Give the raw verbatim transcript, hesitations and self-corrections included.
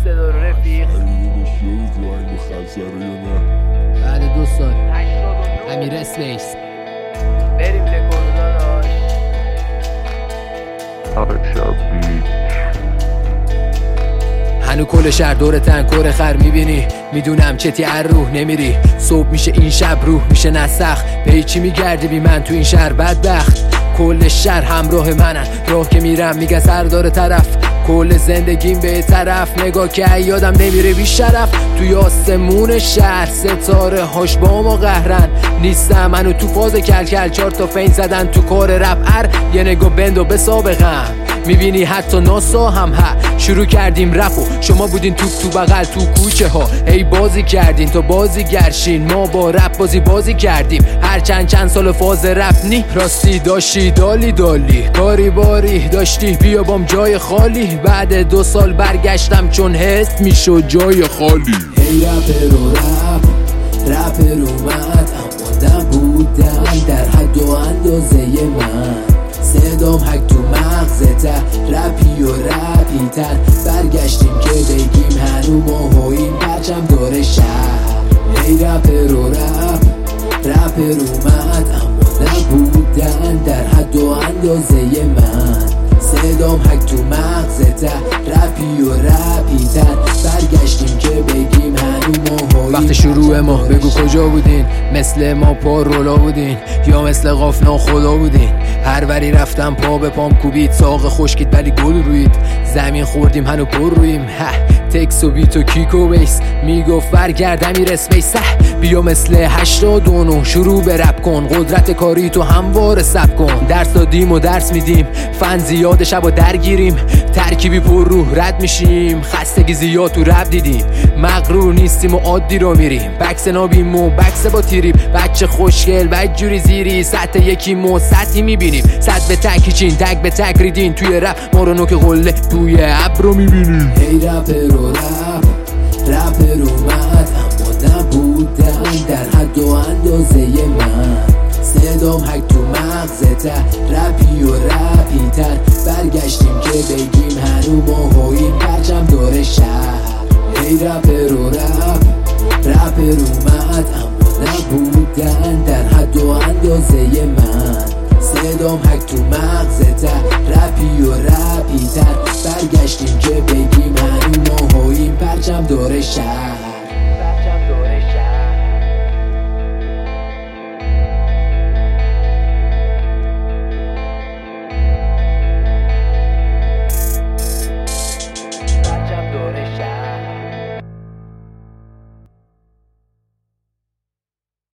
صدا رو رفیق. بعد دو سال امیر اسپیس بریم لکورد داداش. هنو کل شهر دور تنکور خر میبینی، میدونم چتی ار روح نمیری. صبح میشه این شب روح میشه نسخ، به چی میگردی بی من تو این شهر بدبخت. کل شهر همراه منن، راه که میرم میگه سردار طرف. کل زندگیم به طرف نگاه که یادم نمیره بی شرف. توی آسمون شهر ستاره هاش با ما قهرن. نیستم منو تو فاز کل کل چار تا فین زدن تو کار رپ ار. یه نگاه بندو به سابقم میبینی حتی ناسا هم ها. شروع کردیم رپو شما بودین توپ تو بغل تو کوچه ها. ای بازی کردین تو بازی گرشین، ما با رپ بازی بازی کردیم. هر چند چند سال فاز رپ نی راستی داشتی دالی دالی کاری باری داشتی بیا بام جای خالی. بعد دو سال برگشتم چون حس میشد جای خالی. هی رپ رو رپ رپ رو اومد، اما بودم در حد و اندازه من. صدام حک تو مغزته رپی و رپی تر. برگشتیم که بگیم هنو ما هاییم پرچم داره شهر. هی رپ رو رپ رپ رو اومد، اما نبودن در حد و اندازه من. صدام حک تو مغزته رپی و رپی تر. برگشتیم که بگیم هنو ما هاییم. وقت شروع ما بگو کجا بودین، مثل ما پا رولا بودین یا مثل قافنا خدا بودین. هر وری رفتم پا به پام کوبید، ساق خشکید ولی گل روید. زمین خوردیم هنو پر رویم. تکس و بیت و کیک و بیس میگفت برگرد امیر اسپیس. بیا مثل هشتاد و نه شروع به رپ کن، قدرت کاری تو همواره سب کن. درس دادیم و درس میدیم، فن زیاد شب و درگیریم. ترکیبی پر روح رد میشیم، خستگی زیاد تو رپ دیدیم. مغرور نیستیم و عادی رو میریم، بکس نابیم و بکس با تیریم. بچه خوشگل بدجوری زیری، سطح یکی مو سطحی میبینیم. صد به تک چین تک به تک ریدین، توی رپ ما رو نوک قله توی ابر رو میبینیم. هی رپ رو رپ رپ رو اومد، اما نبودن در حد و اندازه من. صدام حک تو مغزته رپی و رپی تر. برگشتیم که بگیم هنو ما هاییم پرچم داره شهر. هی رپ